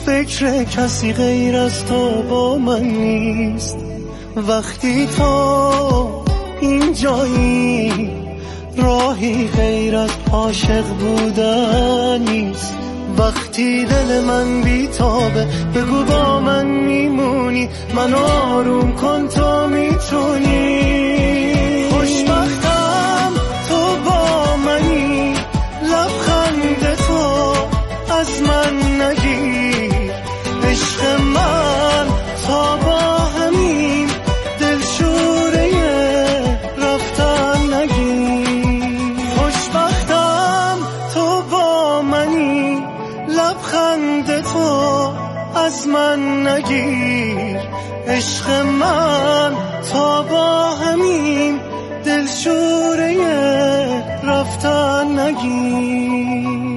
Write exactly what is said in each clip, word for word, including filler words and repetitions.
فکر کسی غیر از تو با من نیست. وقتی تو اینجایی راهی غیر از عاشق بودن نیست. وقتی دل من بیتابه بگو با من میمونی، من آروم کن تو میتونی. خوشبختم تو با منی، لبخند تو از من نگیر. عشق من تا با همین دلشوره رفتن نگیر. خوشبختم تو با منی، لبخند تو از من نگیر. عشق من تا با همین دلشوره رفتن نگیر.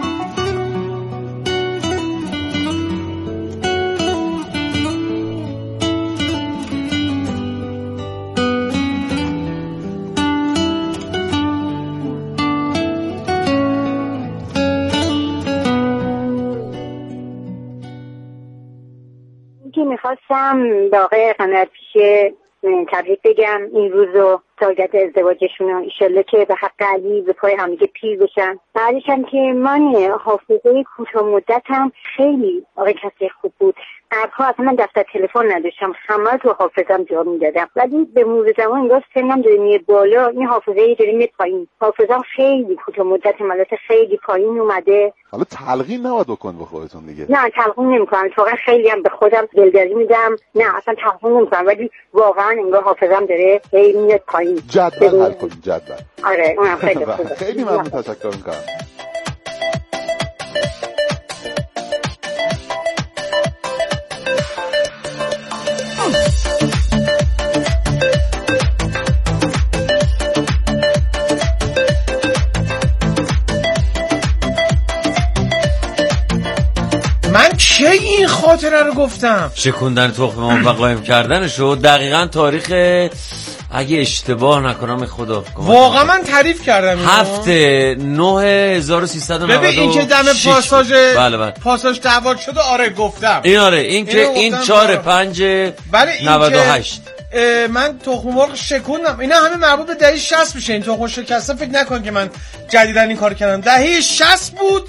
میخواستم به آقای هنرپیشه تبریک بگم این روزو، سالگرد ازدواجشون، ایشالله که به حق علی به پای همدیگه پیر بشن. بعدش هم که من حافظه کوتاه مدتم خیلی آقای کسی خوب بود. قبلها اصلا من دفتر تلفن نداشتم، همه تو حافظم جا میدادم، ولی به مرور زمان انگار سنم داره میره بالا، این حافظه یه داره میره پایین. حافظم خیلی کوتاه مدتم البته خیلی پایین اومده. حالا تلقین نباید بکن به خودتون دیگه. نه تلقین نمیکنم، واقعا خیلی هم به خودم دلداری میدم. نه اصلا تلقین نمیکنم، ولی واقعا انگار حافظم داره هی میاد پایین. جدول حل کنیم جدول. آره اونم خیلی خوبه. خیلی ممنون، تشکر میکنم. من کی این خاطره رو گفتم؟ شکوندن تخم مرغ و قایم کردنشو دقیقاً تاریخ، اگه اشتباه نکنم خدا واقعا من تعریف کردم هفته نه هزار و سیصد و نود و شش. ببین این که دم پاساژ بله بله پاساژ دعوا شده، آره گفتم این، آره این که این چهار پنج نود و هشت من تخم مرغ شکوندم. اینا همه مربوط به دهه شصت میشه. این تخم شکسته فکر نکن که من جدیدن این کار کردم، دهه شصت بود.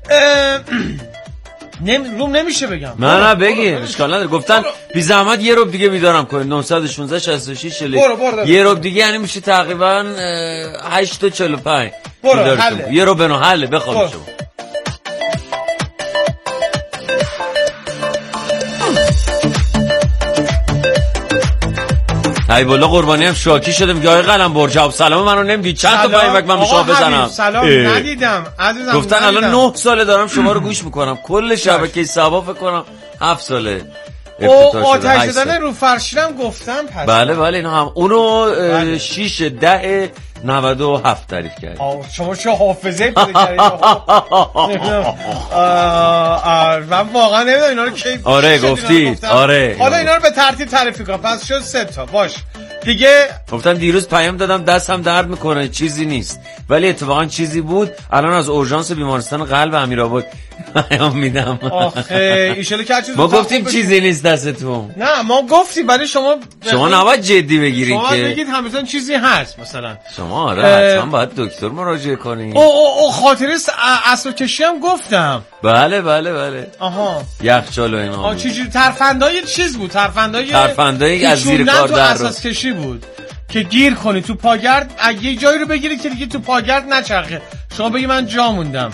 نم... روم نمیشه بگم. نه نه بگین، اشکال نداره. گفتن بی زحمت یه روب دیگه میذارم کنید. نه یک شش شصت و شش یه روب دیگه یعنی میشه تقریبا هشت و چهل و پنج. برو حله. یه روب بنو حله بخواب شما. ای والا قربانی هم شاکی شده. میگه آقای قلم برجاب سلام منو نمیدید چند تا پیامک من به شما بزنم؟ سلام ندیدم عزیزم. گفتن الان نه ساله دارم شما رو گوش میکنم، کل شبکه سبا فکر کنم هفت ساله او آتش زدن رو فرشیرم گفتم پس. بله بله اینا هم اونو شش ده نود و هفت تعریف کرد. شما چه حافظه پیدا کردید؟ من واقعا نمیدونم اینا رو کی. آره گفتید آره. حالا اینا رو به ترتیب تعریف کنم. پس شد سه تا باش دیگه. گفتم دیروز پیام دادم دستم درد میکنه چیزی نیست، ولی اتفاقا چیزی بود. الان از اورژانس بیمارستان قلب امیرآباد پیام میدم. آخه ایشالا که چیزی ما گفتیم چیزی نیست دستتون. نه ما گفتیم، ولی شما شما نباید جدی بگیرید شما که شما بگید همزن چیزی هست. مثلا شما آره حتما باید دکتر مراجعه کنید. او او او خاطره اصل کشی هم گفتم. بله بله بله. آها یخچال و اینا. آ چجوری ترفندای چیز بود؟ ترفندای ترفندای از زیر کار در اساس کشی بود که گیر کنی تو پاگرد، یه جایی رو بگیری که دیگه تو پاگرد نچرخه. شما بگی من جا موندم.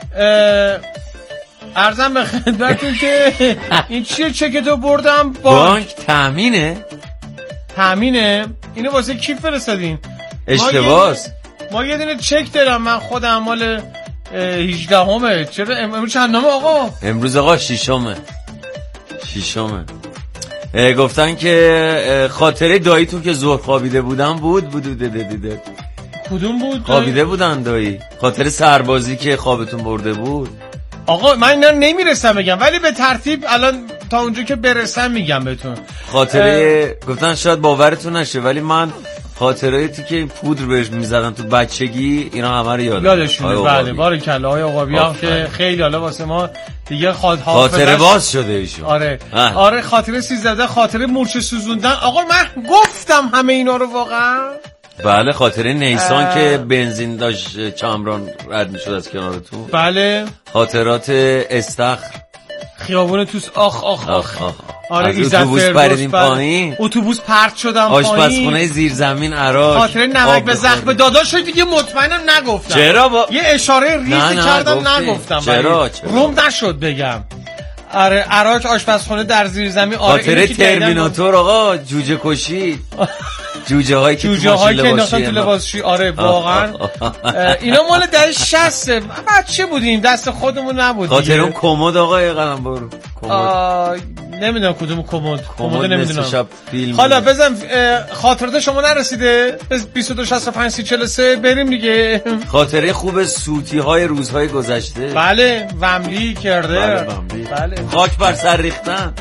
عرضم به خدمتتون که این چیه چک تو بردم بانک. بانک تامینه؟ تامینه؟ اینو واسه کی فرستادین؟ اشتباس. ما یه دونه چک دارم من خودم مال هجده همه. چرا امروز چندمه آقا؟ امروز آقا ششمه. ششمه. گفتن که خاطره داییتون که ظهر خوابیده بودن بود بود دیده دیده. کدوم بود؟ خوابیده بودن دایی. خاطره سربازی که خوابتون برده بود. آقا من اینا نمیرسم بگم، ولی به ترتیب الان تا اونجا که برسم میگم بهتون. خاطره اه... گفتن شاید باورتون نشه، ولی من خاطراتی که پودر بهش میزدن تو بچگی اینا همه رو یادم یادشونه. بله باریکلا آقای عقابی هم که خیلی حالا واسه ما دیگه خاط خاطره باز شده ایشون. آره اه. آره خاطره سیزده، خاطره مورچه سوزوندن. آقا من گفتم همه اینا رو واقعا. بله خاطره نیسان اه. که بنزین داشت چامران رد میشد از کنارتون. بله خاطرات استخر خیابون توس آخ آخ آخ, آخ. آره اتوبوس پریدیم پایین، اتوبوس پرت شدم پایین، آشپزخونه زیرزمین عراق، خاطره نمک به زخم داداش دیگه مطمئنم نگفتم. چرا با... یه اشاره ریزی نه نه کردم گفتی. نگفتم. چرا چرا روم نشد بگم. آره عراق آشپزخونه در زیرزمین. آره خاطره ترمیناتور آقا جوجه کشی جوجه هایی که جوجه هایی که انداختن تو لباسشویی. آره واقعا اینا مال دهه شصت بچه بودیم دست خودمون نبود. خاطر اون کمد آقا یه قدم برو کمد نمیدونم کدوم کمد کمد نمیدونم. حالا بزن خاطرات شما نرسیده بیست و دو شصت و پنج سی چهل و سه بریم دیگه. خاطره خوب سوتی های روزهای گذشته. بله وملی کرده. بله وملی. بله خاک بر سر ریختن.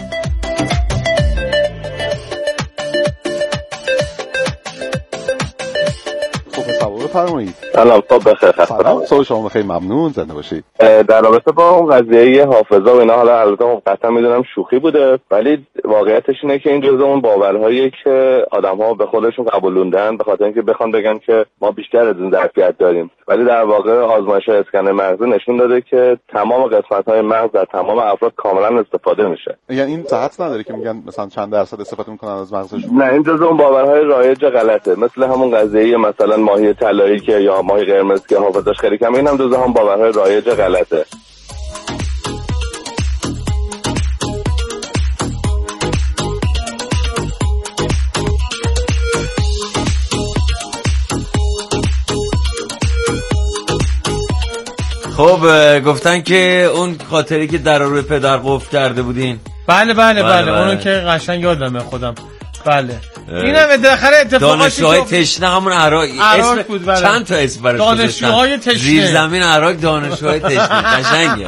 بفرمایید. سلام صبح بخیر. سلام صبح شما خیلی ممنون. زنده باشید. در رابطه با اون قضیه حافظه و اینا حالا البته قطعا میدونم شوخی بوده ولی واقعیتش اینه که این جزء اون باورهاییه که آدم‌ها به خودشون قبولوندن به خاطر اینکه بخوان بگن که ما بیشتر از این ظرفیت داریم، ولی در واقع آزمایش‌های اسکن مغزی نشون داده که تمام قسمت‌های مغز در تمام افراد کاملا استفاده میشه. یعنی این صحت نداره که میگن مثلا چند درصد استفاده میکنن از مغزشون؟ نه این جزء اون باورهای رایج غلطه، مثل همون قضیه مثلا ماهی طلایی که یا ماهی قرمز که حافظش خیلی کمه، این هم جزء هم باورهای رایج غلطه. خب گفتن که اون خاطری که در روی پدر قفل کرده بودین. بله بله بله, بله. اونو که قشنگ یادمه خودم. بله اینم بالاخره اتفاقاتی دانشجوهای تشنه همون عراق اسم بود. بله. چند تا اسم براش گذاشتن. دانشجوهای تشنه زیر زمین عراق دانشجوهای تشنه قشنگه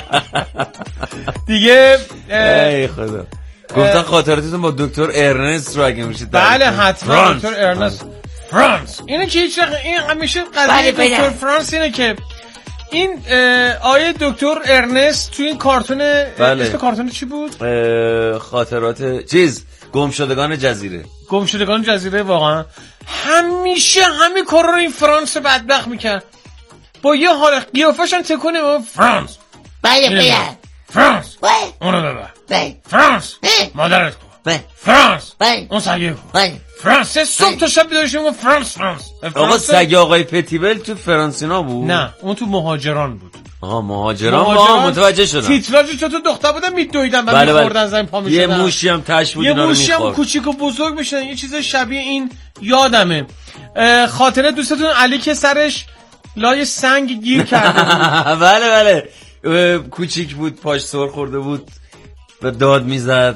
دیگه. ای خدا. گفتن خاطراتتون با دکتر ارنست رو اگه میشه. بله حتما دکتر ارنست فرانس. اینه که هیچ این همیشه قضیه دکتر فرانس اینه که این آیه دکتر ارنست تو این کارتون بله. اسم کارتون چی بود؟ خاطرات چیز گمشدگان جزیره. گمشدگان جزیره. واقعا همیشه همین کار رو این فرانس بدبخت میکرد با یه حال قیافش هم تکونه با فرانس. بله بله فرانس بله اونو ببر. بله فرانس مادرت کن. بله فرانس بله اون سگه کن. بله فرانس صبح تا شب بیدارشیم با فرانس فرانس. آقا سگ آقای پتیبل تو فرانسینا بود؟ نه اون تو مهاجران بود. آها مهاجران. ما متوجه شدم. تیتراژش تو دختر بودن میدویدن بعد بله می‌خوردن زمین پا می‌شدن. یه موشی هم تش بود اینا رو می‌خورد. یه موشی هم کوچیک و بزرگ میشدن. یه چیز شبیه این یادمه. خاطره دوستتون علی که سرش لای سنگ گیر کرده بود. بله بله کوچیک بود پاش سر خورده بود و داد میزد.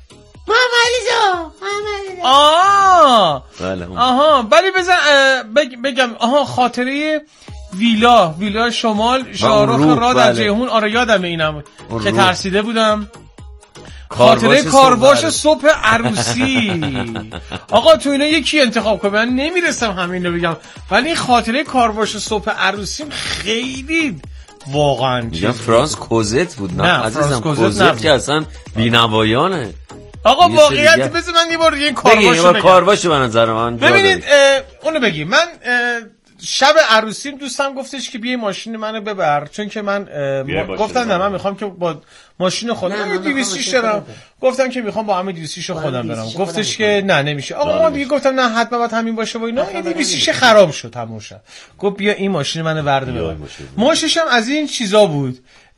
آه بله آها ولی بزن بگم آها خاطره ویلا ویلا شمال شاهرخ را در بله. جیهون. آره یادمه اینم که ترسیده بودم. خاطره کارواش صبح عروسی. آقا تو اینا یکی انتخاب کنه. من نمیرسم همین رو بگم ولی این خاطره کارواش صبح عروسی خیلی واقعا میگم فرانس کوزت بود. نه, نه عزیزم کوزت که اصلا بی‌نوایانه. آقا واقعیت بذار من یه بار دیگه این کارواشو بگم. کارواشو به نظر من ببینید اونو بگیم. من شب عروسیم دوستم گفتش که بیا ماشین منو ببر چون که من گفتم نه من میخوام که با ماشین خودم دویستیش دارم. گفتم که میخوام با همه دویستیشو خودم برم. گفتش که نه نمیشه. آقا ما دیگه گفتم نه حتما باید همین باشه و اینا. این دویستیش خراب شد تموم شد. گفت بیا این ماشین منو ورده ببر. ماشینش هم از این چیزا بود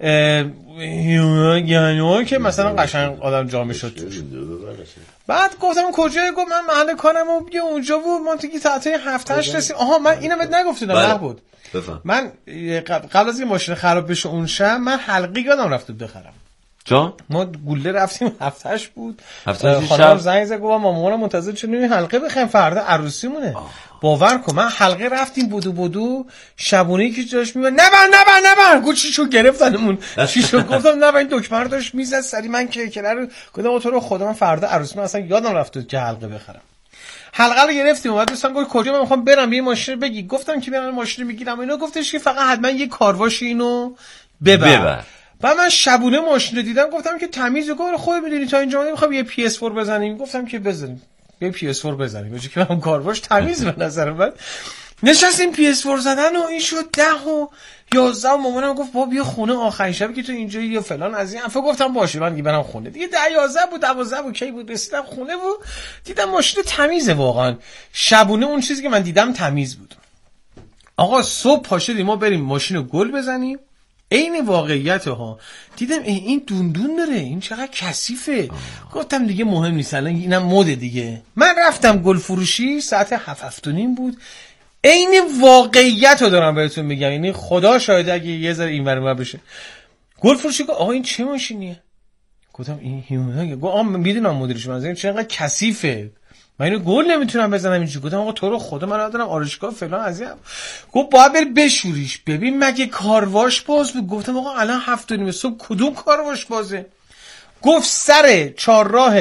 یعنی که مثلا قشنگ آدم جا میشد توش. بعد گفتم کجایی؟ گفت من محل کارم و بیا اونجا بود. ما دیگه ساعت هفت هشت رسیم. آها من اینو بهت نگفتم نه بود. من قبل از این ماشین خراب بشه اون شب من حلقه یادم رفت بخرم. جا ما گوله رفتیم هفتهش بود. هفتهش خانم زنگ زد گفت مامانم منتظر چه حلقه بخریم فردا عروسیمونه. باور کن من حلقه رفتیم بودو بودو شبونه‌ای که جاش میبن نبر نبر نبر گوشیشو گرفتنمون. چیشو گفتم نبر این دکمه داشت میزد سری من کرکره رو گفتم تو رو خدا من فردا عروسیمون اصلا یادم رفت که حلقه بخرم. حلقه رو گرفتیم بعد دوستان گفت کجا من میخوام برم یه ماشین بگی. گفتم که من ماشین میگیرم اینا. گفتش که فقط حتما یه کارواش اینو ببر, ببر. بعد من شبونه ماشین رو دیدم گفتم که تمیز و گفت خود میدونی تا اینجا میخوام یه پی اس فور بزنیم. گفتم که بزنیم یه پی اس فور بزنیم بچه که من کارواش تمیز به نظر من. نشستیم پی اس فور زدن و این شد ده و یازده و مامانم گفت بابا بیا خونه آخرین شبی که تو اینجا یا فلان از این حرفا. گفتم باشه من دیگه برم خونه دیگه. ده یازده بود دوازده بود کی بود رسیدم خونه و دیدم ماشین تمیزه واقعا. شبونه اون چیزی که من دیدم تمیز بود. آقا صبح پا شدیم ما بریم ماشین رو گل بزنیم. عین واقعیت ها دیدم این دوندون داره این چقدر کثیفه. گفتم دیگه مهم نیست الان اینم مده دیگه. من رفتم گل فروشی ساعت هفت هفت و نیم بود. عین واقعیت رو دارم بهتون میگم یعنی خدا شاهده اگه یه ذره این ور اون ور بشه. گل فروشی گفت آقا این چه ماشینیه؟ گفتم این هیوندای. گفت آ میدونم مدلش من چقدر کثیفه من اینو گل نمیتونم بزنم اینجوری. گفتم آقا تو رو خدا من ندارم آرایشگاه فلان از این. گفت باید بری بشوریش ببین مگه کارواش باز بود. گفتم آقا الان هفت و نیم صبح کدوم کارواش بازه؟ گفت سر چهارراه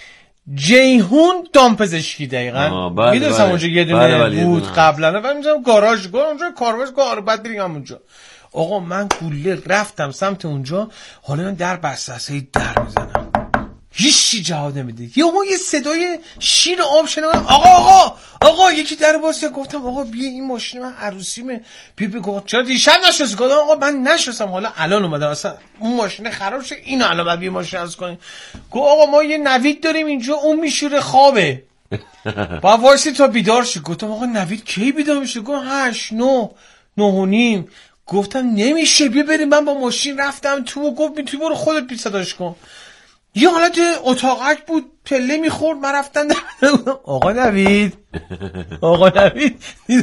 جیهون دامپزشکی دقیقاً میدونستم اونجا یه دونه بله بله بود قبلا و میذارم گاراژ گفت اونجا کارواش گار بعد بریم اونجا. آقا من گوله رفتم سمت اونجا حالا من در بسته است در میزنم هیچی جواب نمیده. یهو یه صدای شیر آب شنیدم آقا آقا آقا یکی در باز. گفتم آقا بیا این ماشین من عروسیمه بیا بگو. گفت چرا دیشب نشستی؟ گفتم آقا من نشستم حالا الان اومدم اصلا اون ماشین خراب شد اینو الان بعد بیا ماشین عرض کنیم. گفت آقا ما یه نوید داریم اینجا اون میشوره خوابه با وایسی تا بیدار شد. گفتم آقا نوید کی بیدار میشه؟ گفت هشت نه نه و نیم. گفتم نمیشه بیا بریم. من با ماشین رفتم تو گفت تو برو خودت بی صداش کن. یه حالت اتاقک بود پله میخورد من رفتن آقا نوید آقا نوید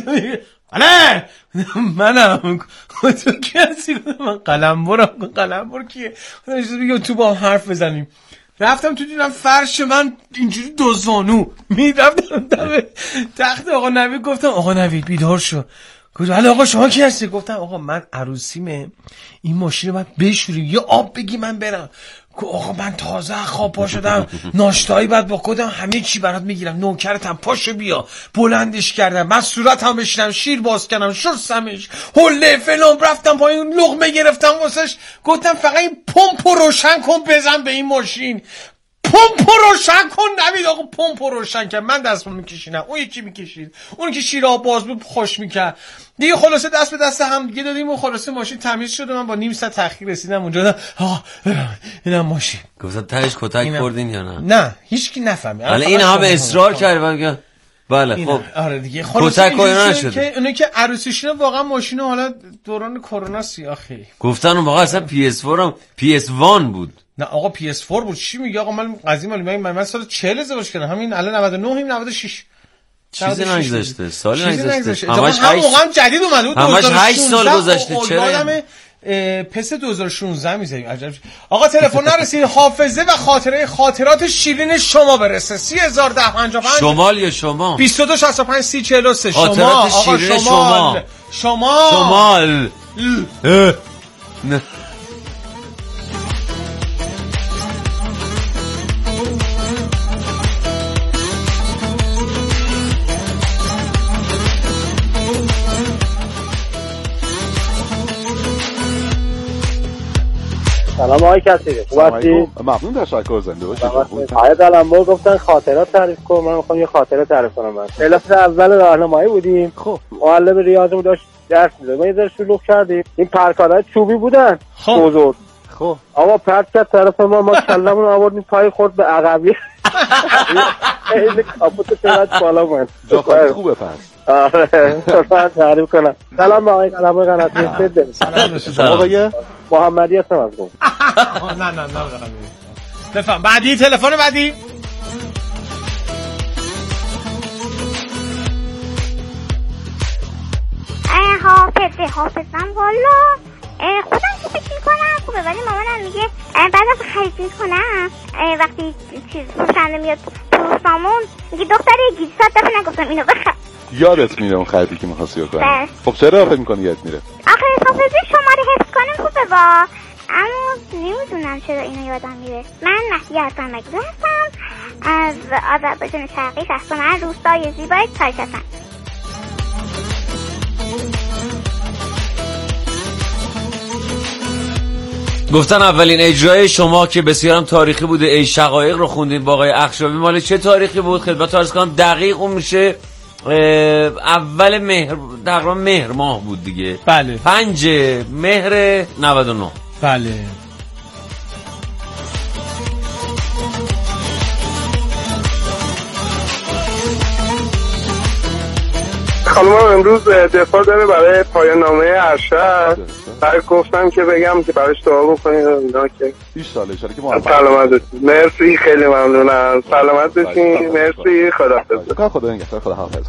آره منم تو کی هستی؟ من قلمبرم. قلمبر کیه؟ بگم تو با هم حرف بزنیم. رفتم تو دیدم فرش من اینجوری دوزانو میرفتم دم تخت آقا نوید. گفتم آقا نوید بیدار شو. گفت حالا آقا شما کی هستی؟ گفتم آقا من عروسیمه این ماشین رو من بشوریم یه آب بگی من برم. آقا من تازه خواب پا شدم ناشتایی بعد با خودم همه چی برات میگیرم نوکرتم پاشو بیا. بلندش کردم من صورتم بشینم شیر باز کردم شستمش هله فلان رفتم پایین لقمه گرفتم واسش. گفتم فقط این پمپ رو روشن کن بزن به این ماشین. پمپ رو روشن کن نوید. آقا پمپ رو روشن کرد من دستم میکشیدم اون یکی میکشید اون که شیر آب باز بود خوش میکرد دیگه. خلاصه دست به دست هم دیگه دادیم و خلاصه ماشین تمیز شد. من با نیم ساعت تاخیر رسیدم اونجا. آها اینم ماشین. گفتم تهش کتک خوردین یا نه؟ نه هیچکی نفهمید. حالا این همه اصرار کرد بله خب آره دیگه خلاصه که اونایی که عروسیشون واقعا ماشین حالا دوران کرونا سیاخی گفتن اون واقعا اصلا پی اس فور هم پی اس وان بود. نه آقا پی اس فور بود. چی میگه آقا من قضیه مالی من من سال چهل ازدواج کردم همین الان نود و نه هم نود و شش چیزی نگذشته سالی نگذشته همش هم جدید اومده بود. همش هشت سال گذشته. چرا پس دو هزار و شانزده میذاریم عجب. آقا تلفن نرسید حافظه و خاطره خاطرات شیرین شما برسه سه هزار و ده پنجاه و پنج شمال یا شما بیست و دو شصت و پنج سی چهل و سه شما آقا شمال شما شما شمال نه سلام آقای کثیری خوب هستی؟ ممنون تشکر زنده باشید. آقای قلمبر گفتن خاطرات تعریف کن من میخوام یه خاطره تعریف کنم. من کلاس اول راهنمایی بودیم. خب معلم ریاضیمون داشت درس میداد ما یه ذره شلوغ کردیم این پرکارهای چوبی بودن بزرگ. خب آقا پرت کرد طرف ما ما کلمون آوردیم پای خورد به عقبی خیلی کاپوت چقدر بالا بود. جا خوبه پس. آره من تعریف کنم. سلام آقای قلمبر قناتی بده. سلام شما آقای محمدی هستم از گفت. نه نه نه بفهم. بعدی تلفن بعدی حافظه حافظم والا خودم که فکر میکنم خوبه ولی مامانم میگه بعد از خرید میکنم وقتی چیز فروشنده میاد تو سامون میگه دختر گیج صد دفعه نگفتم اینو بخر. یادت میره اون خریدی که میخواستی بکنی. خب چرا فکر میکنی یادت میره؟ آخه حافظه شماره حفظ کنیم خوبه با اما نمیدونم چرا اینو یادم میره. من مهدی هستم مگه هستم از آذربایجان شرقی شهرستان روستای زیبای تاج‌حسن. گفتن اولین اجرای شما که بسیارم تاریخی بوده ای شقایق رو خوندین با آقای اخشابی، مال چه تاریخی بود؟ خدمت عرض کنم دقیق اون میشه اول مهر، تقریبا مهر ماه بود دیگه. بله. پنج مهر نود و نه. بله. خانم امروز دفاع داره برای پایان نامه ارشد. برای گفتم که بگم که براش دعا بکنید اینا که بیست ساله اشاره که ما سلامت باشید. مرسی، خیلی ممنونم. سلامت باشید. مرسی، خداحافظ. خدا نگهدار. خدا حافظ.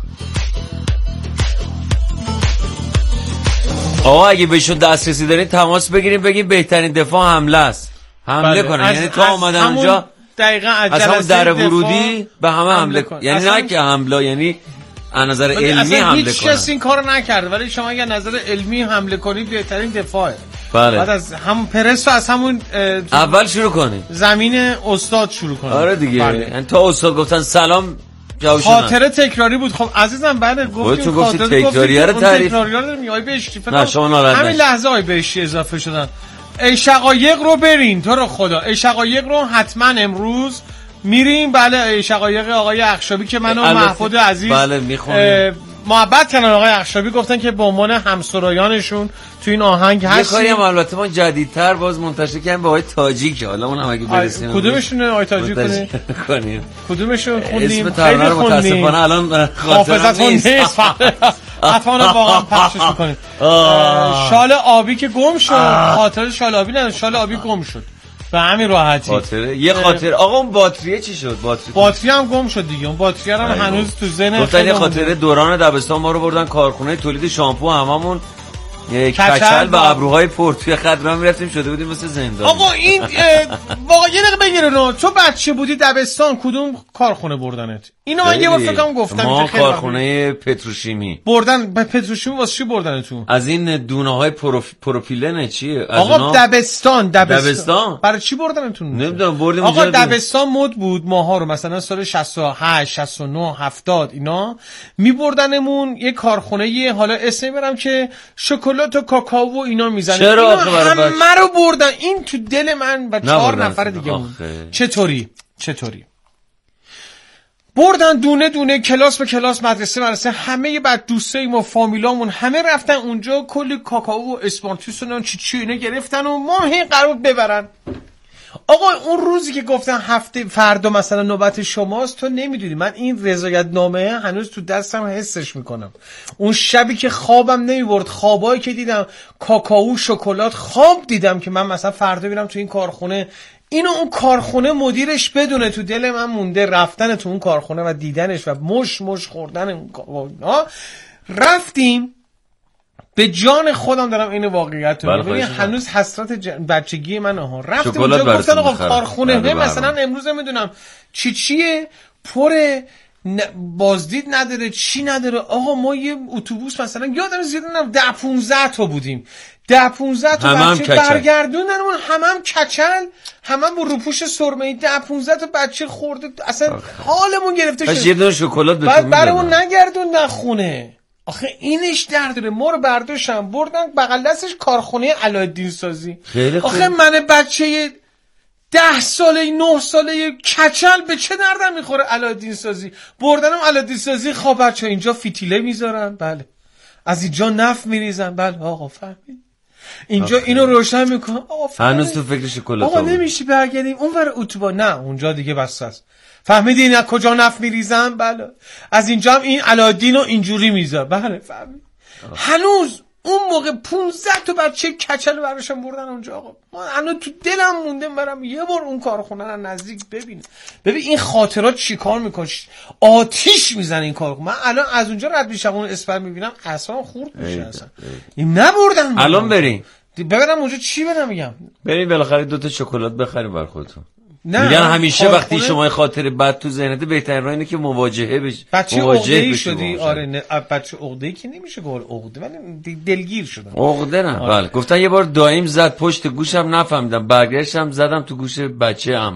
آقا اگه بهشون دسترسی دارین تماس بگیریم بگیم بهترین دفاع حمله است. حمله بله. کنن، یعنی تا اومدن اونجا دقیقاً از همون در ورودی به همه حمله کنن. یعنی نه که حمله، یعنی از نظر علمی حمله کنن. هیچ کس این کارو نکرده، ولی شما اگه نظر علمی حمله کنید بهترین دفاعه. بله. بعد از همون پرس از همون اول شروع کنید. زمین استاد شروع کنید. آره دیگه. بله. یعنی تا استاد گفتن سلام خاطره تکراری بود. خب عزیزم بله گفتیم خاطره تکراریه رو تعریف. تکراریه رو میای بهش نه شما ناراحت همین لحظه های بهش اضافه شدن. ای شقایق رو برین تو رو خدا. ای شقایق رو حتما امروز میریم. بله ای شقایق آقای اخشابی که منو محمود عزیز بله میخونیم محبت کردن. آقای اخشابی گفتن که به عنوان همسرایانشون تو این آهنگ هست. یه کاری هم البته ما جدیدتر باز منتشر کردیم با آقای تاجیک، حالا اون هم اگه برسیم کدومشونه آقای تاجیک کنیم کدومشون خوندیم؟ اسم ترانه رو متاسفانه الان حافظتون نیست. افانا واقعا پخشش میکنیم. شال آبی که گم شد. خاطر شال آبی نه، شال آبی گم شد به همین راحتی. خاطره یه خاطر. آقا اون باتریه چی شد؟ باتری باتری هم گم شد دیگه. اون باتری هم هنوز تو ذهن گفتن یه خاطره دوران دبستان ما رو بردن کارخونه تولید شامپو، هممون یک کچل به ابروهای پورتوی خدران میرفتیم شده بودیم مثل زندان. آقا این واقعا یه دقیقه بگیره نه تو بچه بودی دبستان کدوم کارخونه بردنت؟ اینو من یه بار فکرم گفتم ما کارخونه پتروشیمی بردن. به پتروشیمی واسه چی بردنتون؟ از این دونه‌های پروف... پروپیلن چیه؟ آقا اونا... دبستان دبستان دبستان برای چی بردنتون؟ نمیدونم بردیم آقا دبستان مد بود ماها رو مثلا سال شصت و هشت شصت و نه هفتاد اینا میبردنمون یه کارخونه یه حالا اسم برم که شکلات و کاکائو و اینا میزنه. چرا همه رو بردن. این تو دل من و چهار نفر دیگه مون. چطوری چطوری بردن دونه دونه کلاس به کلاس مدرسه مدرسه همه بعد دوستای ما فامیلامون همه رفتن اونجا کلی کاکائو و اسپانتوس و چی چی اینا گرفتن و ما هی قرار ببرن. آقا اون روزی که گفتن هفته فردا مثلا نوبت شماست تو نمیدونی من این رضایت نامه هنوز تو دستم حسش میکنم. اون شبی که خوابم نمیبرد، خوابایی که دیدم کاکائو شکلات، خواب دیدم که من مثلا فردا میرم تو این کارخونه. اینو اون کارخونه مدیرش بدونه تو دل من مونده. رفتن تو اون کارخونه و دیدنش و مش مش خوردن اون کارخونه. رفتیم به جان خودم دارم این واقعیت رو ببین هنوز حسرت ج... بچگی من ها. رفتیم اونجا گفتن آقا کارخونه مثلا امروز نمیدونم چی چیه پر ن... بازدید نداره چی نداره. آقا ما یه اتوبوس مثلا یادم زیاد نمیدونم ده پونزده تا بودیم. ده پونزده تا بچه برگردوندن اون هم هم کچل هم هم با روپوش سرمه‌ای. ده پونزده تا بچه خورده اصلا آخ. حالمون گرفته شد. یه دونه شکلات بهتون میدن برامون نگردوندن خونه. آخه اینش درد داره. ما رو برداشتن بردن بغل دستش کارخونه علایالدین سازی. آخه من بچه ده ساله نه ساله کچل به چه دردم میخوره علایالدین سازی. بردنم علایالدین سازی. خب بچه اینجا فتیله میذارن بله از اینجا نفت میریزن بله آقا فهمید اینجا آخه. اینو روشن میکنن آقا هنوز تو فکر شکلات آقا نمیشه برگردیم اونور اتوبان. نه اونجا دیگه بس است. فهمیدین از کجا نفت میریزن؟ بله از اینجا هم این علایالدین رو اینجوری میذار. بله فهمید. هنوز اون موقع پونزده تا بچه کچل براشون بردن اونجا. آقا من الان تو دلم مونده برم یه بار اون کارخونه رو نزدیک ببینم. ببین این خاطرات چیکار میکنه. آتیش میزنه این کار. من الان از اونجا رد میشم اون اسپر میبینم اصلا خورد میشه اصلا. این نبردن. الان بریم ببینم اونجا چی بدم میگم. بریم بالاخره دو تا شکلات بخریم بر خودتون. میگن همیشه وقتی شما خاطر بد تو ذهنت بهترین راه اینه که مواجهه بشی. بچه عقده‌ای شدی. آره نه بچه عقده‌ای که نمیشه گفت عقده ولی دلگیر شدم. عقده نه آره. بله گفتن یه بار دایم زد پشت گوشم نفهمیدم برگشتم زدم تو گوش بچه عمم.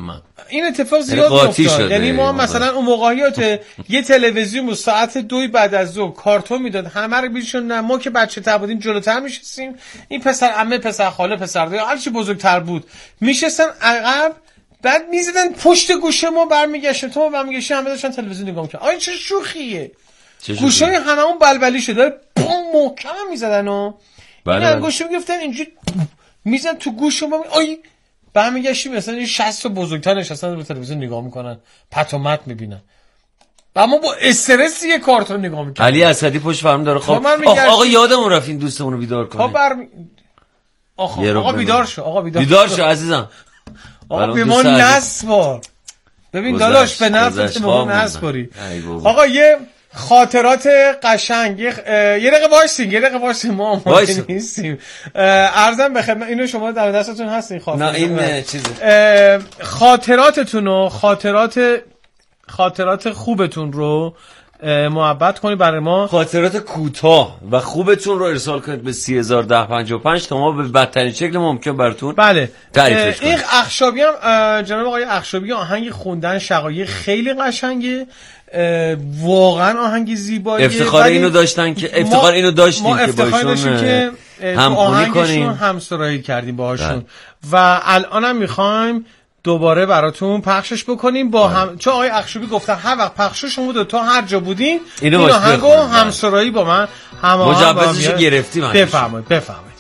این اتفاق زیاد میافتاد. یعنی ما مثلا اون موقعیات یه تلویزیون بود ساعت دوی بعد از ظهر کارتون میداد، همه رو بیشون. نه ما که بچه تر بودیم جلوتر میشستیم، این پسر عمه پسر خاله پسر دایی هر چی بزرگتر بود میشستن عقب، بعد میزدن پشت گوشه ما برمیگشتن، تو ما برمیگشتیم همه داشتن تلویزیون نگاه میکردن. آاین چه شوخیه، گوشای هممون بلبلی شده، پام محکم میزدن و این انگشت میگفتن اینجوری میزن تو گوش ما. آی برمیگشتیم مثلا این شصت تا بزرگتر نشستن رو تلویزیون نگاه میکنن، پت و مت میبینن، و ما با استرس یه کارتون نگاه میکنیم. علی اسدی پشت فرمون داره. خب آقا, آقا یادمون رفت این دوستمون رو بیدار کنه. خب برمی... آقا, آقا بیدار شو، آقا بیدار, بیدار شو عزیزم. آقا به ما نسبار. ببین داداش به نفت به ما نسباری. آقا یه خاطرات قشنگ یه دقیقه وایسین یه دقیقه وایسین ما آماده نیستیم. عرضم به خدمت اینو شما در دستتون هست این خاطرات. نه این چیزه خاطراتتون رو خاطرات خاطرات خوبتون رو محبت کنید برای ما. خاطرات کوتاه و خوبتون رو ارسال کنید به سه هزار و ده پنجاه و پنج تا ما به بدترین شکل ممکن براتون بله تعریفش کنیم. این اخشابی هم جناب آقای اخشابی آهنگ خوندن شقایق خیلی قشنگه، واقعا آهنگ زیباییه. افتخار اینو داشتن که افتخار اینو داشتیم که باشون که همخونی کنیم، همسرایی کردیم باهاشون و الانم میخوایم دوباره براتون پخشش بکنیم با هم، چون آقای اخشابی گفتن هر وقت پخشش شما دو تا هر جا بودین اینو آهنگو همسرایی با من هماهنگ مجوزش گرفتیم. بفرمایید بفرمایید.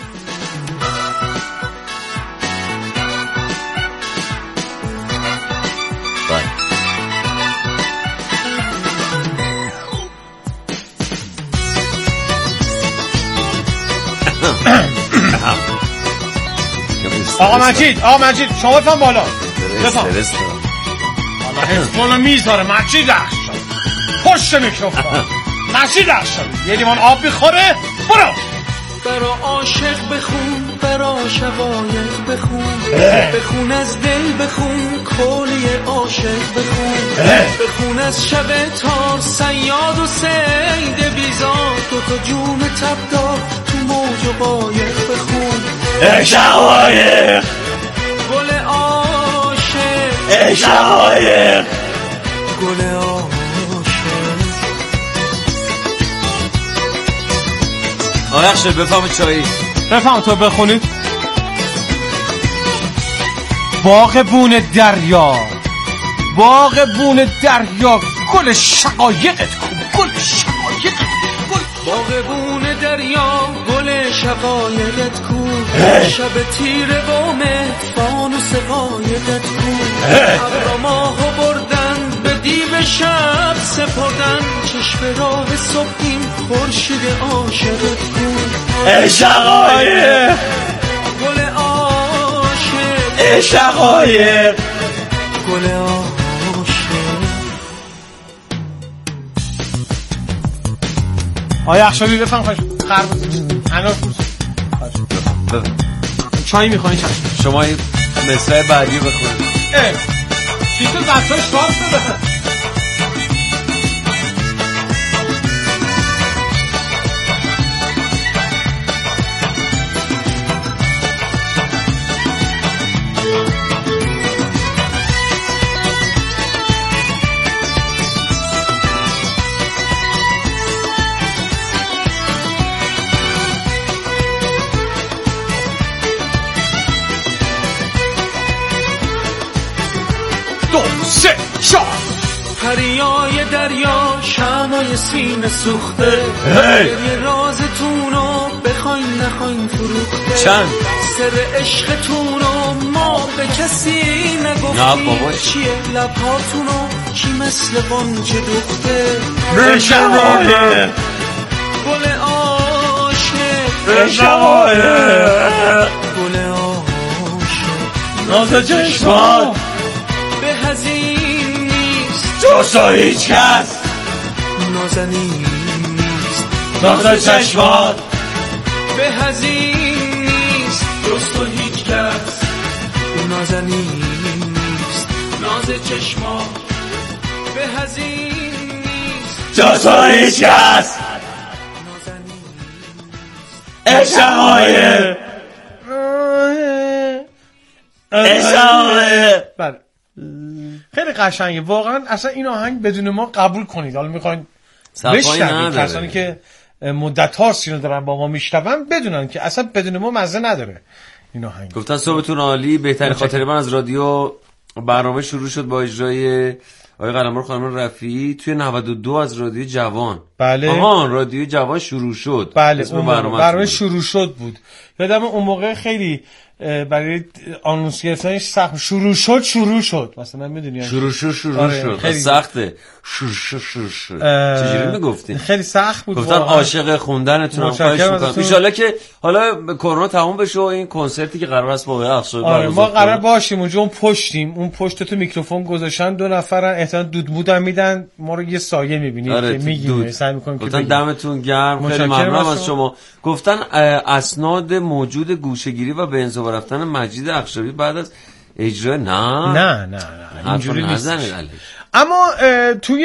آقا مجید آقا مجید شما بفهم بالا بفهم حالا حس بالا میذاره. مجید اخشاب پشت میکروفون. مجید اخشاب یه لیوان آب میخوره. برو برا عاشق بخون، برا شقایق بخون، بخون از دل بخون، کلی عاشق بخون، بخون از شب تار صیاد و سید بیزار، دو تا جون تبدار تو موج و قایق بخون. شقایق گل عاشق، شقایق گل عاشق. آقا شد بفهم چایی بفهم تو بخونید. باغ بون دریا، باغ بون دریا، گل شقایقت کو، گل شقایقت گل. باغ بون دریا، گل شقایقت کو، شب تیره و مهفانوس قایقت کو. ابر ماهو بردن به دیو شب سپردن، چشم راه صبحیم خورشید عاشقت کو. شقایق گل عاشق، شقایق گل عاشق. آیا اخشابی بفهم خوش خربوز انار فروش چای میخوایی؟ چشم شما این مصرع بعدی بخونید. اه چی تو دستاش شاست بده. پریای دریا، شمعای سینه سوخته، یه رازتونو بخواین نخواین فروخته. چند سر عشقتونو ما به کسی نگفتیم، چیه لبهاتونو کی مثل بانچه دوخته. شقایق گل عاشق، شقایق گل عاشق. ناز چشمات به هزین جز تو هیچ کس نازنین نیست، ناز چشمات به هزین نیست، جز تو هیچ کس نازنین نیست. ناز چشمات به هزین نیست، جز تو هیچ کس نازنین نیست. شقایق شقایق. بله خیلی قشنگه واقعا. اصلا این آهنگ بدون ما قبول کنید. حالا میخواین بشنوید، کسانی که مدت ها سینو دارن با ما میشنون بدونن که اصلا بدون ما مزه نداره این آهنگ. گفتن صبحتون عالی. بهترین خاطره من از رادیو برنامه شروع شد با اجرای آقای قلمرو خانم رفیعی توی نود و دو از رادیو جوان. بله. آها رادیو جوان شروع شد. بله اون برنامه, برنامه شروع شد بود. یادم اون موقع خیلی برای آنونس گرفتنش سخت شروع شد شروع شد مثلا میدونی شروع شد شروع شد خیلی سخته. شروع شد شروع شد چجوری میگفتین؟ خیلی سخت بود. گفتن عاشق خوندنتون. خواهش می‌کنم ان شاءالله که حالا کرونا تموم بشه و این کنسرتی که قرار است با آقای افسوی آره ما قرار باشیم اونجا اون پشتیم، اون پشت تو میکروفون گذاشتن، دو نفرن احتمالاً دودمودم میدن، ما رو یه سایه می‌بینید آره که میگیم سعی می‌کنیم که گفتن دمتون گرم. خیلی ممنونم از شما. گفتن اسناد موجود گوشه‌گیری و به انزوا رفتن مجید اخشابی بعد از اجرا نه نه نه, نه. اینجوری نیست. اما توی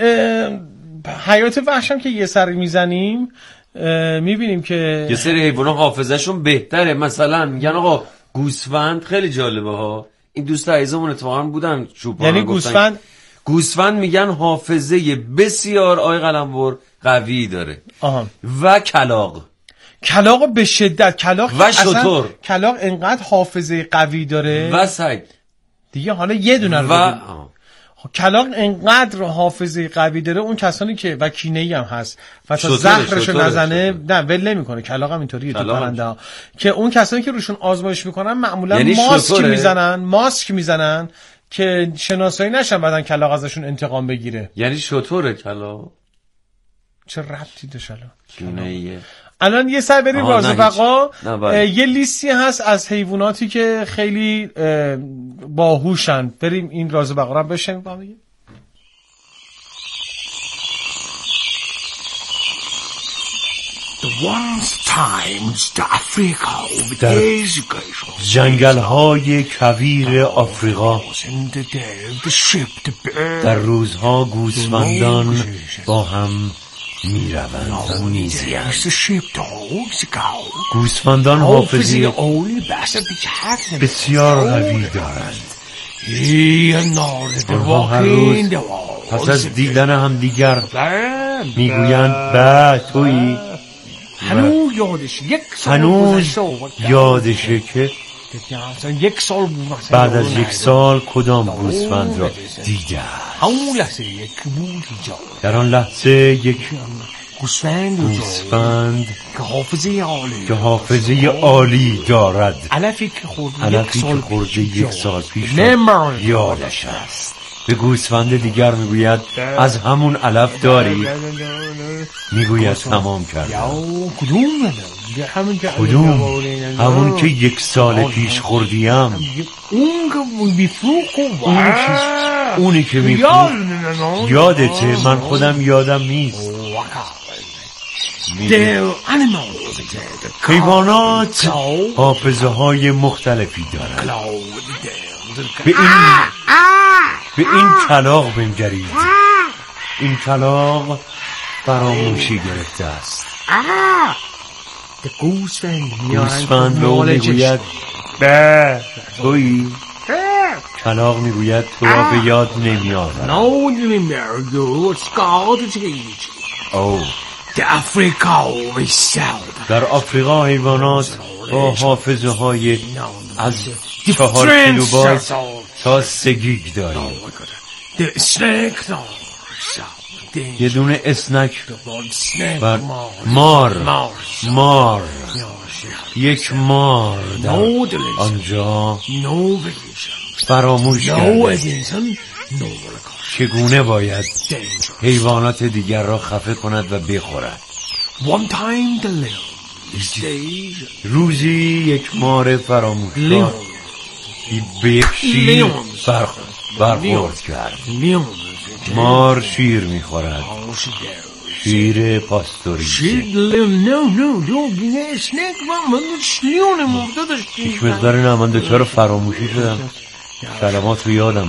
حیات وحشم که یه سر میزنیم میبینیم که یه سری حیونا حافظه‌شون بهتره. مثلا میگن آقا گوسفند خیلی جالبه ها. این دوست عزیزمون اتفاقا بودن چوپان. یعنی گوسفند گوسفند میگن حافظه بسیار آی قلمبر قوی داره. آها. و کلاغ کلاغ به شدت کلاغ و شتر. کلاغ انقدر حافظه قوی داره و سگ دیگه. حالا یه دونه رو و کلاغ انقدر حافظه قوی داره اون کسانی که و کینه‌ای هم هست و تا زهرشو نزنه نه ول نمیکنه. کلاغ هم اینطوریه تو پرنده ها که اون کسانی که روشون آزمایش میکنن معمولا یعنی ماسک میزنن ماسک میزنن که شناسایی نشن بعدن کلاغ ازشون انتقام بگیره. یعنی شطوره کلاغ. چه ربطی داشت الان کینه‌ایه. الان یه سر بریم راز بقا. یه لیستی هست از حیواناتی که خیلی باهوشن. بریم این راز بقا رو بشنویم با هم. در جنگل های کویر آفریقا در روزها گوسفندان با هم می روند و می زیند. گوسفندان حافظه بسیار قوی دارند. آنها هر روز پس از دیدن هم دیگر می گویند به تویی هنوز یادشه که بعد از یک سال کدام گوسفند را دیده. در آن لحظه یک گوسفند که حافظه عالی دارد، علفی که خورده یک سال پیش یادش است. به گوسفند دیگر میگوید از همون علف داری؟ میگوید تمام کردم. کدوم؟ همون که یک سال پیش خوردیم. اونی که میفروخ یادته؟ من خودم یادم نیست. حیوانات حافظه های مختلفی دارند. به این به این کلاغ بنگرید. این کلاغ فراموشی گرفته است. گوسفند به اون میگوید به تویی؟ کلاغ میگوید تو را به یاد نمی آورد. اوه در آفریقا حیوانات با حافظه های از چهار کیلوبایت تا سه گیگ داریم. یه دونه اسنک و مار مار یک مار در آنجا فراموش کرده چگونه باید حیوانات دیگر را خفه کند و بخورد. روزی یک مار فراموشکار به یک شیر برخورد کرد. مار شیر میخورد، شیر پاستوریزه. یک مقدار نه من دوچار فراموشی شدم، کلمات رو یادم